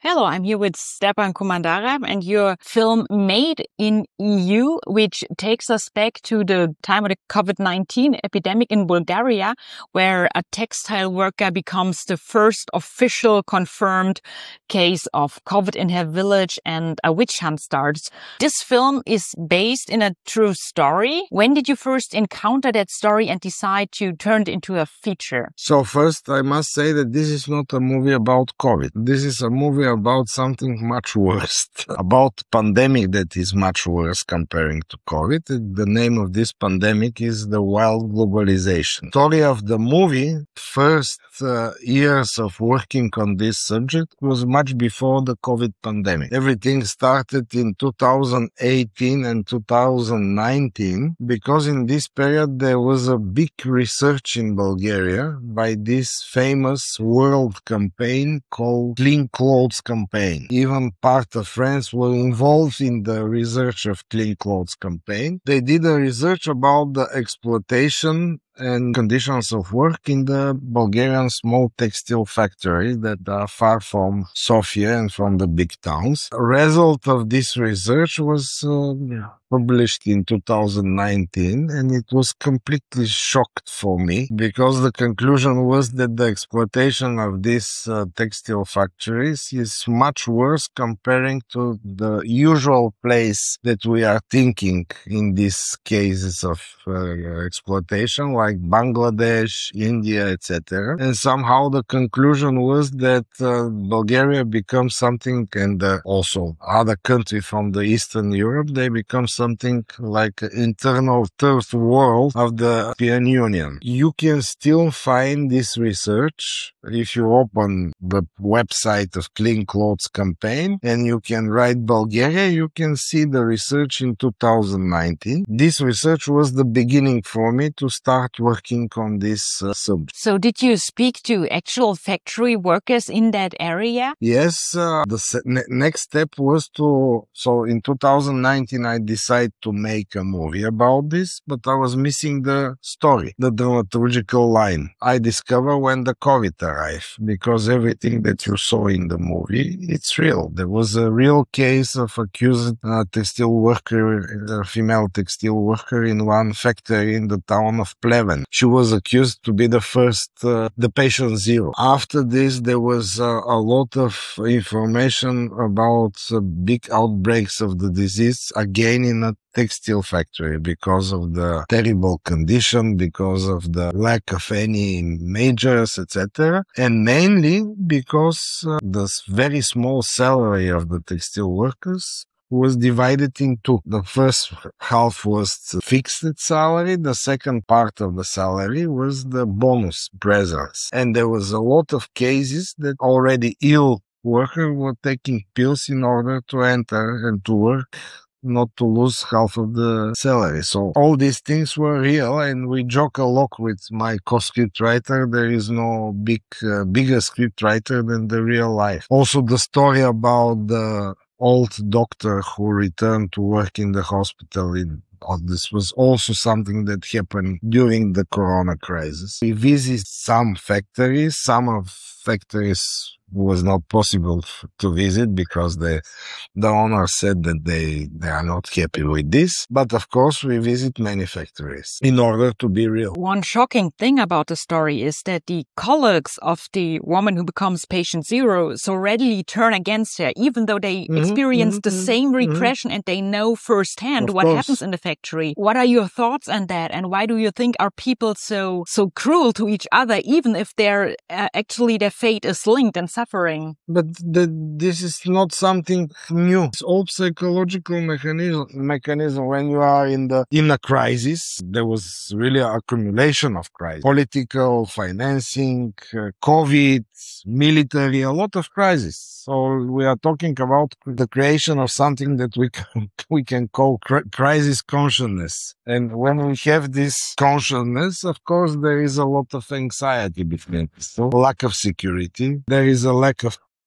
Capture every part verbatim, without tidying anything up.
Hello, I'm here with Stepan Komandarev and your film Made in E U, which takes us back to the time of the COVID nineteen epidemic in Bulgaria, where a textile worker becomes the first official confirmed case of COVID in her village and a witch hunt starts. This film is based in a true story. When did you first encounter that story and decide to turn it into a feature? So first, I must say that this is not a movie about COVID. This is a movie about something much worse, about pandemic that is much worse comparing to COVID. The name of this pandemic is the wild globalization. Story of the movie, first uh, years of working on this subject was much before the COVID pandemic. Everything started in two thousand eighteen and two thousand nineteen because in this period there was a big research in Bulgaria by this famous world campaign called Clean Clothes Campaign. Even part of France were involved in the research of Clean Clothes Campaign. They did a research about the exploitation and conditions of work in the Bulgarian small textile factories that are far from Sofia and from the big towns. A result of this research was uh, published in two thousand nineteen, and it was completely shocked for me because the conclusion was that the exploitation of these uh, textile factories is much worse comparing to the usual place that we are thinking in these cases of uh, exploitation, like Bangladesh, India, et cetera. And somehow the conclusion was that uh, Bulgaria becomes something, and uh, also other countries from the Eastern Europe, they become something like an internal third world of the European Union. You can still find this research if you open the website of Clean Clothes Campaign and you can write Bulgaria, you can see the research in two thousand nineteen. This research was the beginning for me to start working on this uh, subject. So did you speak to actual factory workers in that area? Yes, uh, the se- ne- next step was to, so in two thousand nineteen I decided to make a movie about this, but I was missing the story, the dramaturgical line. I discovered when the COVID arrived, because everything that you saw in the movie, it's real. There was a real case of accused uh, textile worker, a female textile worker in one factory in the town of Pleven. She was accused to be the first, uh, the patient zero. After this, there was uh, a lot of information about uh, big outbreaks of the disease, again in a textile factory, because of the terrible condition, because of the lack of any majors, et cetera. And mainly because uh, the very small salary of the textile workers was divided in two. The first half was fixed salary. The second part of the salary was the bonus presence. And there was a lot of cases that already ill workers were taking pills in order to enter and to work, not to lose half of the salary. So all these things were real, and we joke a lot with my co-script writer. There is no big, uh, bigger script writer than the real life. Also, the story about the old doctor who returned to work in the hospital in Oh, this was also something that happened during the corona crisis. We visited some factories. Some of factories was not possible to visit because the the owner said that they, they are not happy with this. But of course, we visit many factories in order to be real. One shocking thing about the story is that the colleagues of the woman who becomes patient zero so readily turn against her, even though they mm-hmm, experience mm-hmm, the same repression mm-hmm. and they know firsthand of what course. happens in the factory. What are your thoughts on that? And why do you think are people so so cruel to each other, even if they're uh, actually their fate is linked and suffering? But the, this is not something new. It's all psychological mechanism. Mechanism. When you are in the in a crisis, there was really an accumulation of crises: political, financing, uh, COVID, military, a lot of crises. So we are talking about the creation of something that we can, we can call cr- crisis consciousness. And when we have this consciousness, of course, there is a lot of anxiety between us. So lack of security. There is a lack of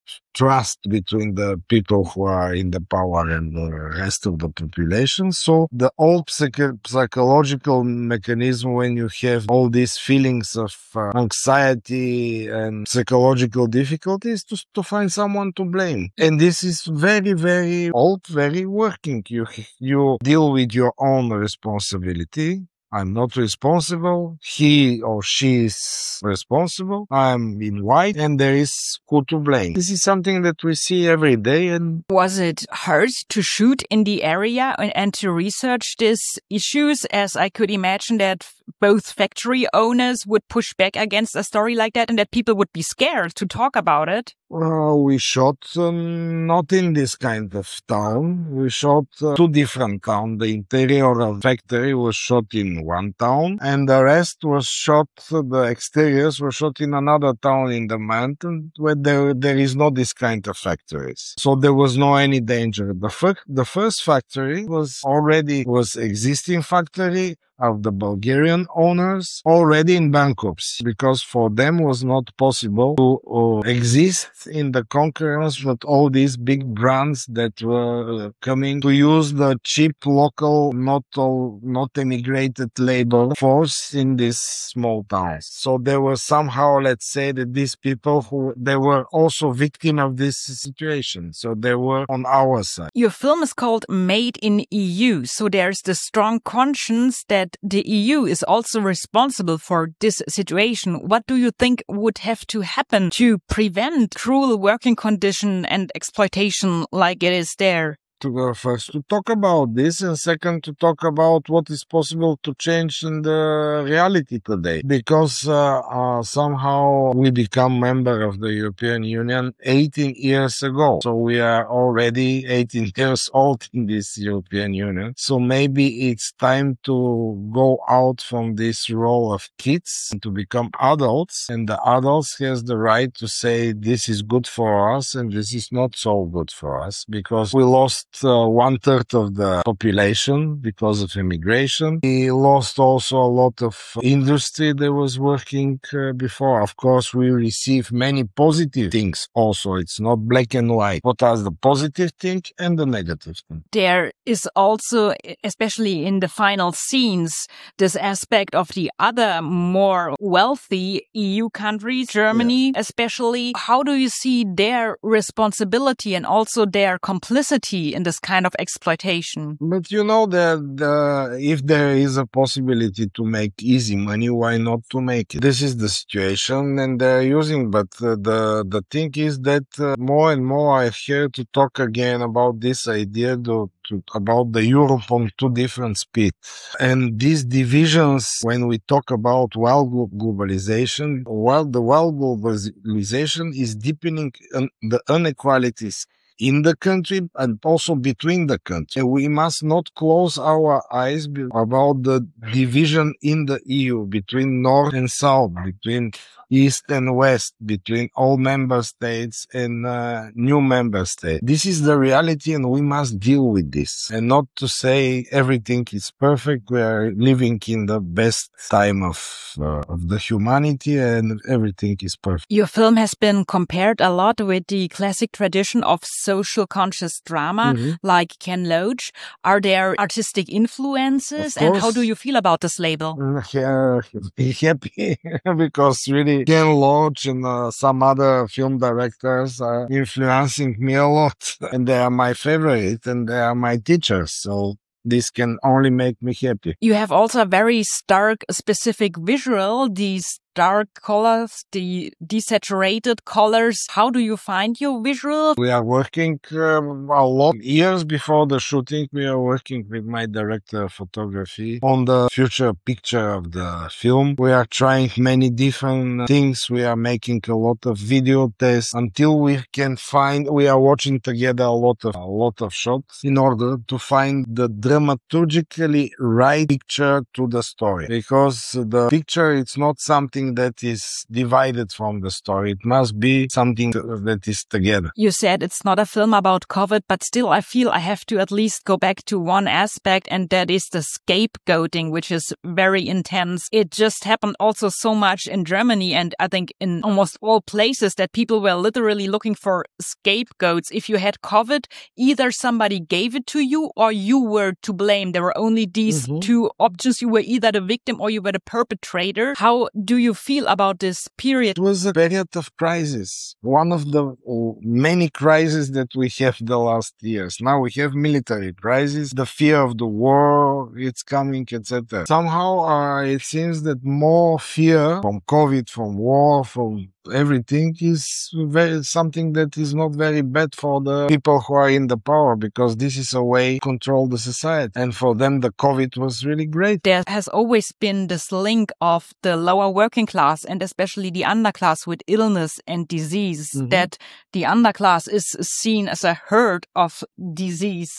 trust between the people who are in the power and the rest of the population. So the old psych- psychological mechanism, when you have all these feelings of uh, anxiety and psychological difficulties, to, to find someone to blame. And this is very, very old, very working. You, you deal with your own responsibility. I'm not responsible. He or she is responsible. I'm in white and there is who to blame. This is something that we see every day. And was it hard to shoot in the area and, and to research these issues, as I could imagine that both factory owners would push back against a story like that and that people would be scared to talk about it? Uh, we shot um, not in this kind of town. We shot uh, two different towns. The interior of the factory was shot in one town, and the rest was shot, uh, the exteriors were shot in another town in the mountain where there, there is not this kind of factories. So there was no any danger. The, fir- the first factory was already was existing factory of the Bulgarian owners already in bankruptcy, because for them was not possible to uh, exist in the concurrence with all these big brands that were uh, coming to use the cheap local, not all, not emigrated labor force in these small towns. So there was somehow, let's say, that these people who they were also victim of this situation. So they were on our side. Your film is called Made in E U, so there's the strong conscience that the E U is also responsible for this situation. What do you think would have to happen to prevent cruel working condition and exploitation like it is there? To uh, first to talk about this, and second to talk about what is possible to change in the reality today, because uh, uh, somehow we become member of the European Union eighteen years ago, so we are already eighteen years old in this European Union. So maybe it's time to go out from this role of kids and to become adults, and the adults has the right to say this is good for us and this is not so good for us, because we lost Uh, one third of the population because of immigration. We lost also a lot of industry that was working uh, before. Of course, we receive many positive things also. It's not black and white. What are the positive thing and the negative thing? There is also, especially in the final scenes, this aspect of the other more wealthy E U countries, Germany yeah. especially. How do you see their responsibility and also their complicity in this kind of exploitation? But you know that uh, if there is a possibility to make easy money, why not to make it? This is the situation and they're using, but uh, the the thing is that uh, more and more I hear to talk again about this idea to, to, about the Europe on two different speeds. And these divisions, when we talk about world globalization, well, the world globalization is deepening un- the inequalities in the country and also between the country. We must not close our eyes about the division in the E U between North and South, between East and West, between all member states and uh, new member states. This is the reality and we must deal with this, and not to say everything is perfect. We are living in the best time of, uh, of the humanity and everything is perfect. Your film has been compared a lot with the classic tradition of social conscious drama, mm-hmm. like Ken Loach. Are there artistic influences and how do you feel about this label? Yeah, happy because really Ken Loach and uh, some other film directors are influencing me a lot, and they are my favorite and they are my teachers. So this can only make me happy. You have also a very stark, specific visual, these dark colors, the desaturated colors. How do you find your visual? We are working um, a lot. Years before the shooting, we are working with my director of photography on the future picture of the film. We are trying many different things. We are making a lot of video tests until we can find, we are watching together a lot of, a lot of shots in order to find the dramaturgically right picture to the story. Because the picture, it's not something something that is divided from the story. It must be something that is together. You said it's not a film about COVID, but still I feel I have to at least go back to one aspect, and that is the scapegoating, which is very intense. It just happened also so much in Germany, and I think in almost all places, that people were literally looking for scapegoats. If you had COVID, either somebody gave it to you or you were to blame. There were only these mm-hmm. two options. You were either the victim or you were the perpetrator. How do you feel about this period? It was a period of crisis. One of the many crises that we have the last years. Now we have military crisis, the fear of the war, it's coming, et cetera. Somehow uh, it seems that more fear from COVID, from war, from everything is very something that is not very bad for the people who are in the power, because this is a way to control the society. And for them, the COVID was really great. There has always been this link of the lower working class and especially the underclass with illness and disease, mm-hmm. that the underclass is seen as a herd of disease.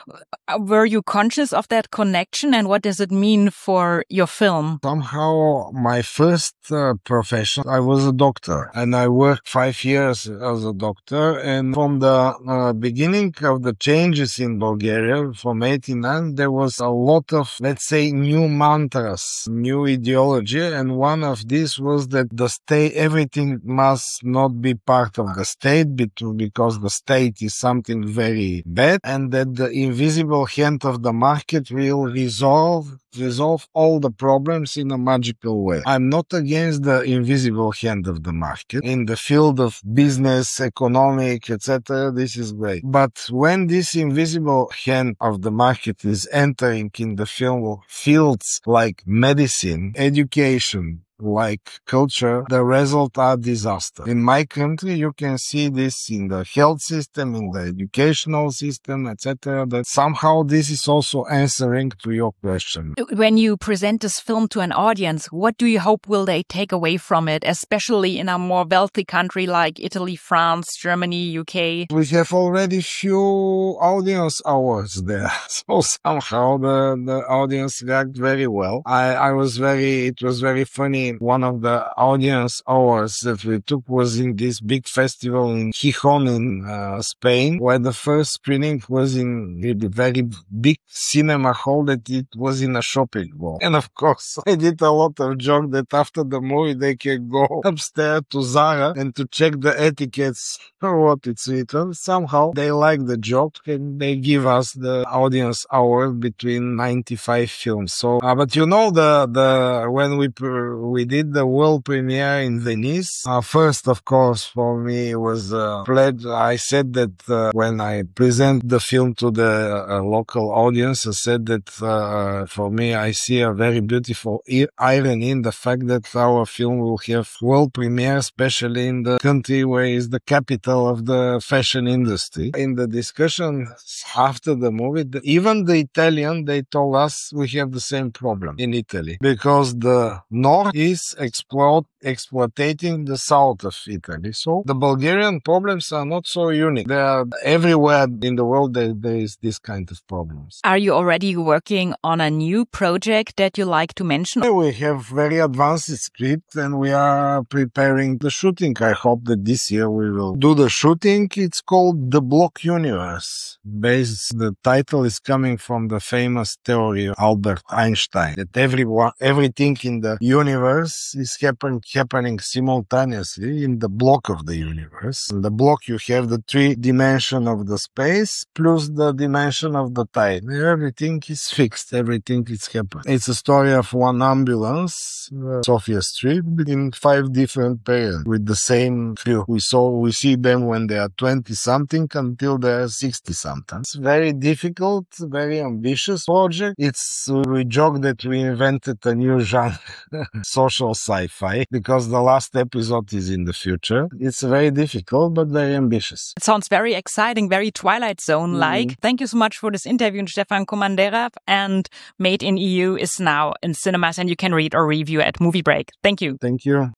Were you conscious of that connection, and what does it mean for your film? Somehow, my first uh, profession, I was a doctor. And I worked five years as a doctor. And from the uh, beginning of the changes in Bulgaria, from eighty-nine, there was a lot of, let's say, new mantras, new ideology. And one of these was that the state, everything must not be part of the state because the state is something very bad, and that the invisible hand of the market will resolve resolve all the problems in a magical way. I'm not against the invisible hand of the market. In the field of business, economic, et cetera, this is great. But when this invisible hand of the market is entering in the film fields like medicine, education, like culture, the result are disaster. In my country, you can see this in the health system, in the educational system, et cetera. That somehow this is also answering to your question. When you present this film to an audience, what do you hope will they take away from it, especially in a more wealthy country like Italy, France, Germany, U K? We have already few audience hours there, so somehow the, the audience react very well. I, I was very, it was very funny. One of the audience hours that we took was in this big festival in Gijón in uh, Spain, where the first screening was in a very big cinema hall that it was in a shopping mall. And of course, I did a lot of joke that after the movie they can go upstairs to Zara and to check the etiquettes or what it's written. Somehow they like the joke and they give us the audience hour between ninety-five films. So, uh, but you know, the, the, when we, we did the world premiere in Venice. Uh, first, of course, for me was a pledge. I said that uh, when I present the film to the uh, local audience, I said that uh, for me, I see a very beautiful irony in the fact that our film will have world premiere, especially in the country where is the capital of the fashion industry. In the discussion after the movie, the, even the Italian, they told us we have the same problem in Italy because the north is exploit, exploiting the south of Italy. So the Bulgarian problems are not so unique. They are everywhere in the world. There, there is this kind of problems. Are you already working on a new project that you like to mention? We have very advanced script and we are preparing the shooting. I hope that this year we will do the shooting. It's called The Block Universe. Based, the title is coming from the famous theory of Albert Einstein that everyone, everything in the universe is happen, happening simultaneously in the block of the universe. In the block you have the three dimension of the space plus the dimension of the time. Everything is fixed. Everything is happening. It's a story of one ambulance, uh, Sophia Street, in five different periods with the same crew. We saw, we see them when they are twenty something until they are sixty something. It's very difficult, very ambitious project. It's, we joke that we invented a new genre, social sci-fi, because the last episode is in the future. It's very difficult, but very ambitious. It sounds very exciting, very Twilight Zone-like. Mm. Thank you so much for this interview, Stefan Komandera. And Made in E U is now in cinemas and you can read or review at Movie Break. Thank you. Thank you.